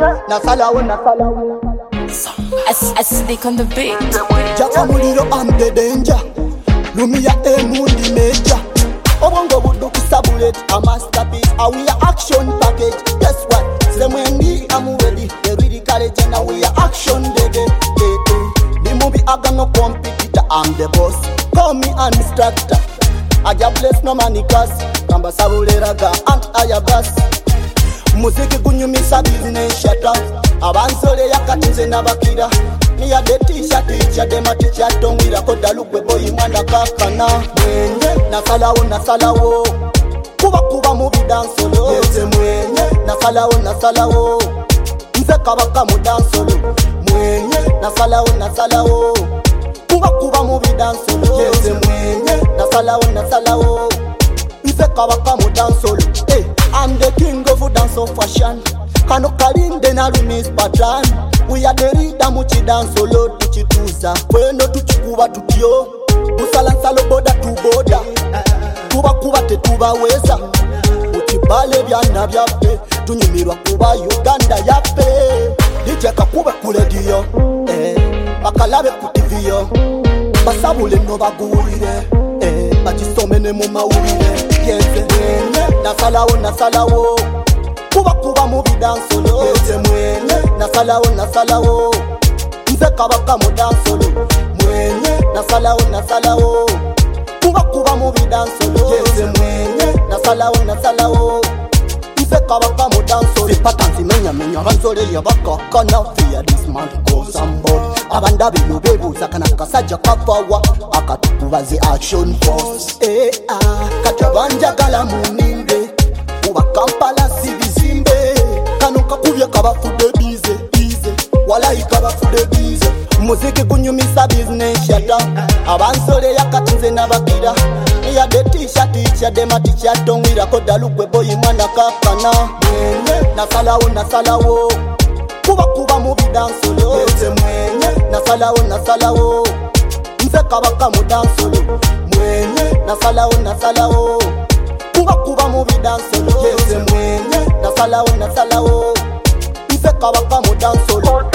nasalawo Acidic on the beat. Jaka muliro I'm the danger Lumia emundi major Obongo budukisa bullet a masterpiece we are action package. Guess what? Semwendi I'm ready. The ready college and we are action dede. The movie I got no competitor. I'm the boss. Call me an instructor. I just bless no money cause Kamba sabuleraga and ayabas. Muziki kunyumisa business shut up. Abansole yakatinze nabakira. Niya de t-shirt teacher dema teacher tongwira koda lukwe boy mwana kakana. Mwenye nasalawo kuba mubi dansolo. Yeze mwenye nasalawo nze kabaka mu dansolo. Mwenye nasalawo kuba mubi dansolo. Yeze mwenye nasalawo nze kabaka mu dansolo. Hey, I'm the king of dance of fashion. Kano kalinde na rumis pattern. We are the leader muchi dance solo tuchituza. Kweno tuchikuba tutyo. Usalansalo boda tu boda. Kuba tetuba weza. Uchibale byana byape. Tunyimirwa kuba Uganda yape. Dijeka kube kule diyo. Bakalabe kutiviyo. Basabule no baguwire. Bachisomene mu mawurire. Yeze nasalawo kuba mubi dansolo. Yeze mwenye nasalawo nze kabaka mu dansolo. Mwenye nasalawo kuba mubi dansolo. Yeze mwenye nasalawo nze kabaka mu dansolo. Patanzi menya abanzole yabakakana. Fear this man goes on board. Abandabi yubebuza kana kasajja kafawa akatukubaze action force. Katabanja kala muninde uba Kampala sibizimbe kanuka kubye kabafude bize walayi kabafude bize. Muziki kunyumisa business shata. Abansole yakatinze nabakira. Niya de t-shirt teacher dema teacher tongwira koda lukwe boy mwana kakana. Mwenye nasalawo kuba mubi dansolo. Yeze mwenye nasalawo nze kabaka mu dansolo. Mwenye nasalawo kuba mubi dansolo. Yeze mwenye nasalawo nze kabaka mu dansolo.